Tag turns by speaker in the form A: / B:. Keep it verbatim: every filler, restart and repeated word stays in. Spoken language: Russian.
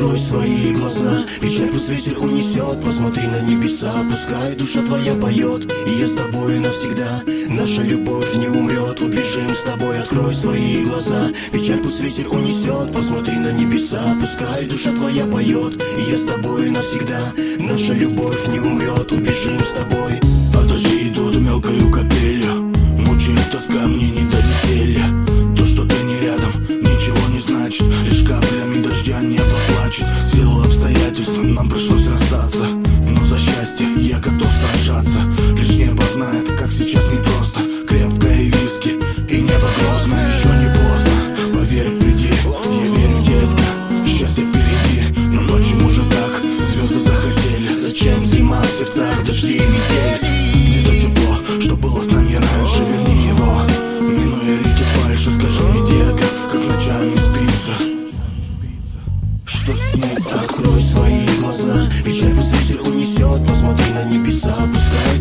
A: Открой свои глаза, печаль пусть ветер унесет. Посмотри на небеса, пускай душа твоя поет. И я с тобой навсегда, наша любовь не умрет. Убежим с тобой, открой свои глаза, печаль пусть ветер унесет. Посмотри на небеса, пускай душа твоя поет. И я с тобой навсегда, наша любовь не умрет. Убежим с тобой.
B: А дожди идут мелкою капелью, мучает тоска, мне не до веселья. То, что ты не рядом, ничего не значит, лишь каплями дождя небо плачет. В силу обстоятельств нам пришлось расстаться, но за счастье я готов сражаться. Лишь небо знает, как сейчас непросто. Крепкое виски и небо грозное. Еще не поздно, поверь, приди, я верю, детка, счастье впереди. Но почему же так звезды захотели?
A: Зачем зима в сердцах, дожди и метель?
B: Где-то тепло, что было с нами раньше, верни его. Минуя реки фальши, скажи мне, детка, как ночами спится, что снится.
A: Открой свои глаза, печаль пусть ветер унесет. Посмотри на небеса, пускай